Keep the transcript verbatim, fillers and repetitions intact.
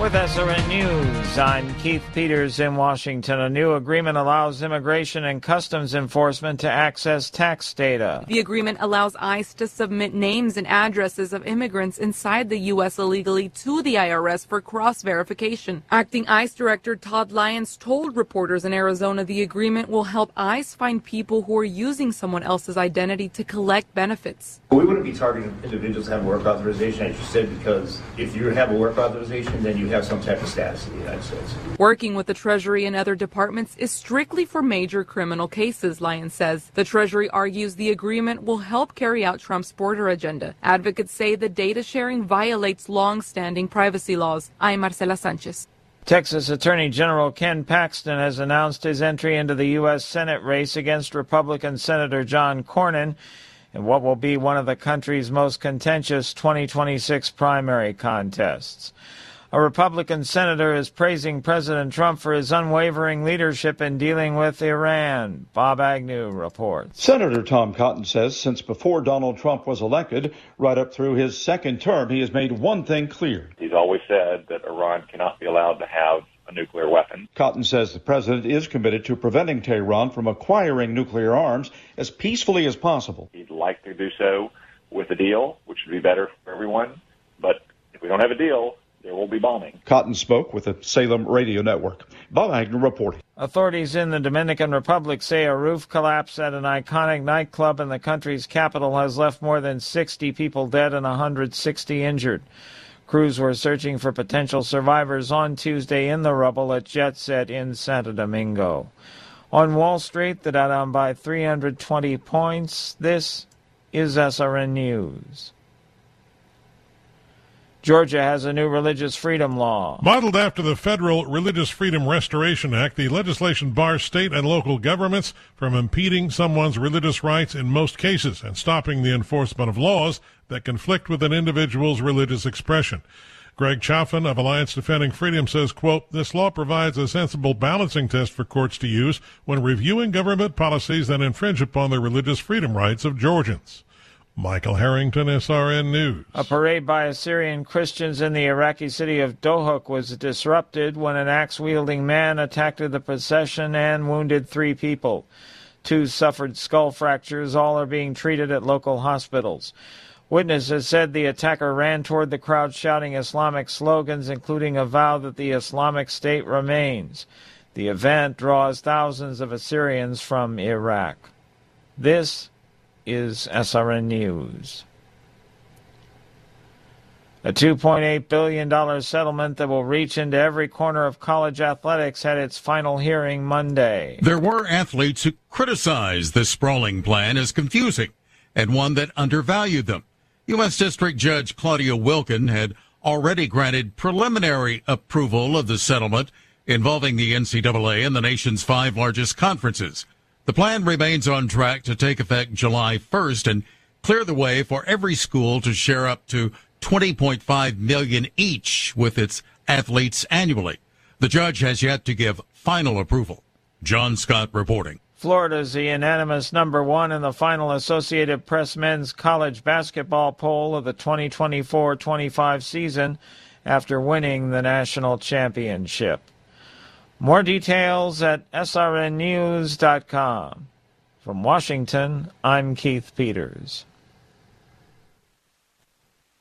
With S R N News, I'm Keith Peters in Washington. A new agreement allows Immigration and Customs Enforcement to access tax data. The agreement allows ICE to submit names and addresses of immigrants inside the U S illegally to the I R S for cross-verification. Acting ICE Director Todd Lyons told reporters in Arizona the agreement will help ICE find people who are using someone else's identity to collect benefits. We wouldn't be targeting individuals who have work authorization, as you said, because if you have a work authorization, then you have some type of status in the United States. Working with the Treasury and other departments is strictly for major criminal cases, Lyons says. The Treasury argues the agreement will help carry out Trump's border agenda. Advocates say the data sharing violates long-standing privacy laws. I'm Marcela Sanchez. Texas Attorney General Ken Paxton has announced his entry into the U S Senate race against Republican Senator John Cornyn in what will be one of the country's most contentious twenty twenty-six primary contests. A Republican senator is praising President Trump for his unwavering leadership in dealing with Iran. Bob Agnew reports. Senator Tom Cotton says since before Donald Trump was elected, right up through his second term, he has made one thing clear. He's always said that Iran cannot be allowed to have a nuclear weapon. Cotton says the president is committed to preventing Tehran from acquiring nuclear arms as peacefully as possible. He'd like to do so with a deal, which would be better for everyone. But if we don't have a deal, there will be bombing. Cotton spoke with the Salem Radio Network. Bob Agnew reporting. Authorities in the Dominican Republic say a roof collapse at an iconic nightclub in the country's capital has left more than sixty people dead and one hundred sixty injured. Crews were searching for potential survivors on Tuesday in the rubble at Jet Set in Santo Domingo. On Wall Street, the Dow down by three hundred twenty points. This is S R N News. Georgia has a new religious freedom law. Modeled after the Federal Religious Freedom Restoration Act, the legislation bars state and local governments from impeding someone's religious rights in most cases and stopping the enforcement of laws that conflict with an individual's religious expression. Greg Chaffin of Alliance Defending Freedom says, quote, this law provides a sensible balancing test for courts to use when reviewing government policies that infringe upon the religious freedom rights of Georgians. Michael Harrington, S R N News. A parade by Assyrian Christians in the Iraqi city of Dohuk was disrupted when an axe-wielding man attacked the procession and wounded three people. Two suffered skull fractures. All are being treated at local hospitals. Witnesses said the attacker ran toward the crowd shouting Islamic slogans, including a vow that the Islamic State remains. The event draws thousands of Assyrians from Iraq. This is S R N News. A two point eight billion dollars settlement that will reach into every corner of college athletics had its final hearing Monday. There were athletes who criticized this sprawling plan as confusing and one that undervalued them. U S District Judge Claudia Wilkin had already granted preliminary approval of the settlement involving the N C double A and the nation's five largest conferences. The plan remains on track to take effect July first and clear the way for every school to share up to twenty point five million dollars each with its athletes annually. The judge has yet to give final approval. John Scott reporting. Florida's the unanimous number one in the final Associated Press men's college basketball poll of the twenty twenty-four twenty-five season after winning the national championship. More details at S R N news dot com. From Washington, I'm Keith Peters.